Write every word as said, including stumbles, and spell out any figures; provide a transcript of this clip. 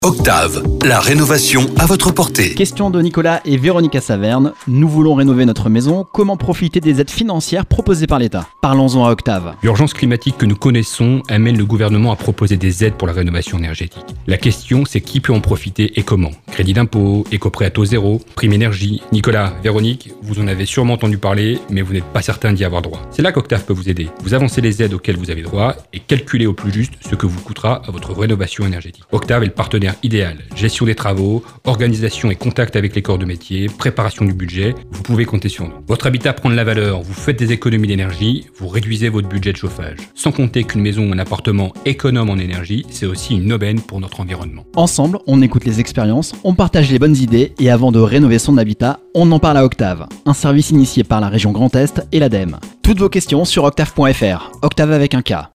Octave, la rénovation à votre portée. Question de Nicolas et Véronique à Saverne. Nous voulons rénover notre maison. Comment profiter des aides financières proposées par l'État? Parlons-en à Octave. L'urgence climatique que nous connaissons amène le gouvernement à proposer des aides pour la rénovation énergétique. La question, c'est qui peut en profiter et comment? Crédit d'impôt, éco-prêt à taux zéro, prime énergie. Nicolas, Véronique, vous en avez sûrement entendu parler, mais vous n'êtes pas certain d'y avoir droit. C'est là qu'Octave peut vous aider. Vous avancez les aides auxquelles vous avez droit et calculez au plus juste ce que vous coûtera à votre rénovation énergétique. Octave est le partenaire idéal. Gestion des travaux, organisation et contact avec les corps de métier, préparation du budget, vous pouvez compter sur nous. Votre habitat prend de la valeur, vous faites des économies d'énergie, vous réduisez votre budget de chauffage. Sans compter qu'une maison ou un appartement économe en énergie, c'est aussi une aubaine pour notre environnement. Ensemble, on écoute les expériences, on partage les bonnes idées et avant de rénover son habitat, on en parle à Octave, un service initié par la région Grand Est et l'A D E M E. Toutes vos questions sur octave point f r, Octave avec un K.